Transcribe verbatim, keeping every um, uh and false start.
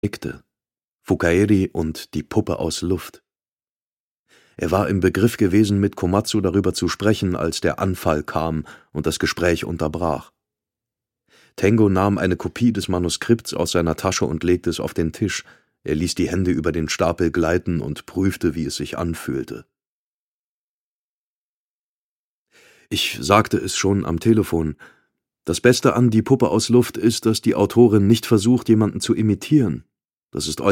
nickte. Fukaeri und die Puppe aus Luft. Er war im Begriff gewesen, mit Komatsu darüber zu sprechen, als der Anfall kam und das Gespräch unterbrach. Tengo nahm eine Kopie des Manuskripts aus seiner Tasche und legte es auf den Tisch. Er ließ die Hände über den Stapel gleiten und prüfte, wie es sich anfühlte. Ich sagte es schon am Telefon. Das Beste an Die Puppe aus Luft ist, dass die Autorin nicht versucht, jemanden zu imitieren. Das ist